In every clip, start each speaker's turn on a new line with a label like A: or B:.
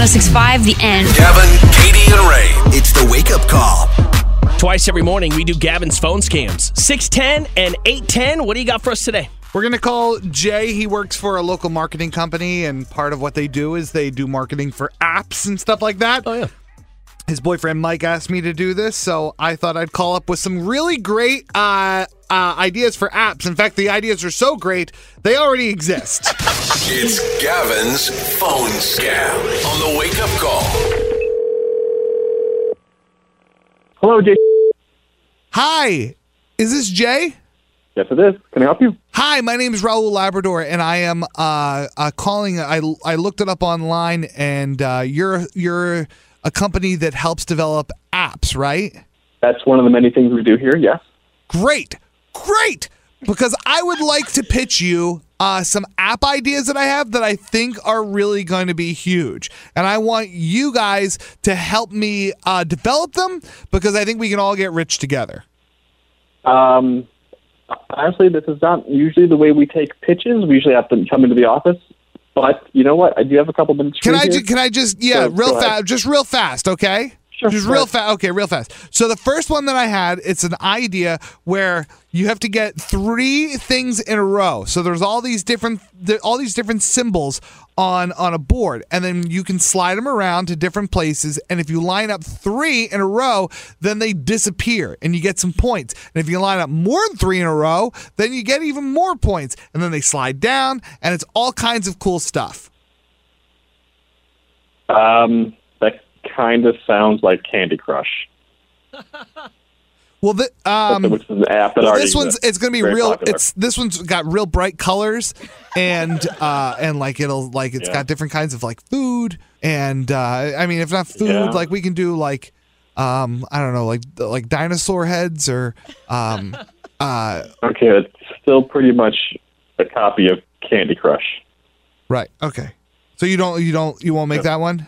A: 1065 The End.
B: Gavin, Katie, and Ray.
C: It's the wake-up call.
D: Twice every morning, we do Gavin's phone scams. 610 and 810. What do you got for us today?
E: We're going to call Jay. He works for a local marketing company, and part of what they do is they do marketing for apps and stuff like that.
D: Oh, yeah.
E: His boyfriend Mike asked me to do this, so I thought I'd call up with some really great ideas for apps. In fact, the ideas are so great, they already exist.
B: It's Gavin's phone scam on the wake-up call.
F: Hello, Jay.
E: Hi, is this Jay?
F: Yes, it is. Can I help you?
E: Hi, my name is Raul Labrador, and I am calling. I looked it up online, and you're a company that helps develop apps, right?
F: That's one of the many things we do here, yes.
E: Great. Because I would like to pitch you some app ideas that I have that I think are really going to be huge. And I want you guys to help me develop them because I think we can all get rich together.
F: Honestly, this is not usually the way we take pitches. We usually have to come into the office. But you know what? I do have a couple minutes.
E: Can I just real fast, just real fast, okay?
F: Sure.
E: Just real fast. Okay, real fast. So the first one that I had, it's an idea where you have to get 3 things in a row. So there's all these different symbols on a board, and then you can slide them around to different places. And if you line up 3 in a row, then they disappear, and you get some points. And if you line up more than 3 in a row, then you get even more points. And then they slide down, and it's all kinds of cool stuff.
F: That kind of sounds like Candy Crush.
E: Well,
F: Which is an app that already
E: this one's
F: exists.
E: it's going to be
F: Very
E: real.
F: popular.
E: This one's got real bright colors, and like it's got different kinds of like food, and I mean, if not food, like we can do like I don't know, like dinosaur heads or
F: Okay, it's still pretty much a copy of Candy Crush.
E: right. Okay, so you won't make that one.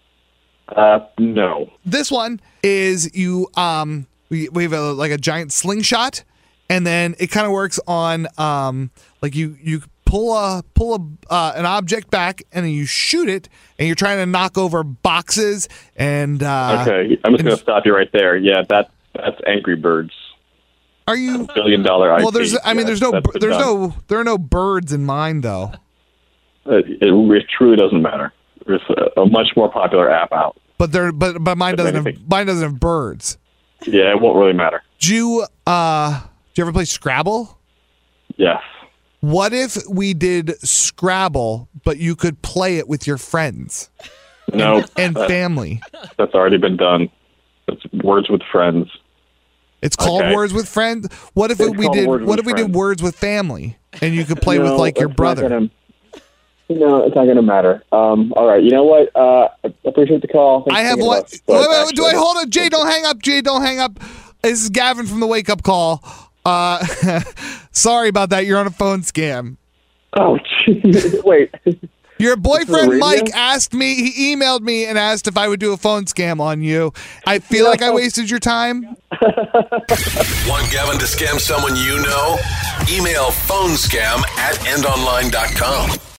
F: No.
E: This one is we have a giant slingshot, and then it kind of works on like you pull an object back, and then you shoot it, and you're trying to knock over boxes and
F: Okay, I'm just going to stop you right there. Yeah, that's Angry Birds.
E: Are you
F: $1 billion IP.
E: well? There are no birds in mine though.
F: It truly doesn't matter. There's a much more popular app out.
E: But mine doesn't have birds.
F: Yeah, it won't really matter.
E: Do you ever play Scrabble?
F: Yes.
E: What if we did Scrabble, but you could play it with your friends?
F: No.
E: And family.
F: That's already been done. It's Words with Friends.
E: It's called
F: Okay.
E: Words with Friends. What if
F: It's
E: we
F: called
E: did
F: Words with Friends.
E: Words with Family, and you could play with
F: No,
E: like your
F: that's not
E: brother?
F: No, it's not going to matter. All right, you know what? I appreciate the call.
E: I have one. Wait, do I hold it? Jay, don't hang up. Jay, don't hang up. This is Gavin from the Wake Up Call. Sorry about that. You're on a phone scam.
F: Oh, geez. Wait.
E: Your boyfriend
F: radio?
E: Mike asked me. He emailed me and asked if I would do a phone scam on you. I feel like I wasted your time.
B: Want Gavin to scam someone you know? Email phonescam@endonline.com.